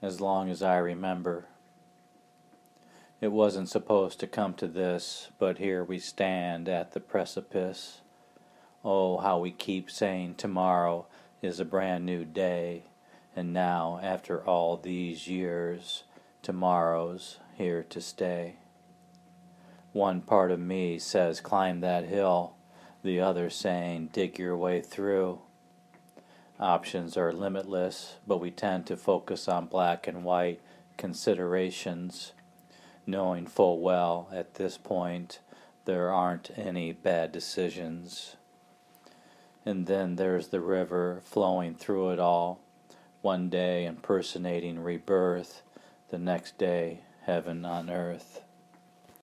as long as I remember. It wasn't supposed to come to this, but here we stand at the precipice. Oh, how we keep saying tomorrow is a brand new day, and now, after all these years, tomorrow's here to stay. One part of me says climb that hill, the other saying dig your way through. Options are limitless, but we tend to focus on black and white considerations, knowing full well at this point there aren't any bad decisions. And then there's the river flowing through it all, one day impersonating rebirth, the next day heaven on earth.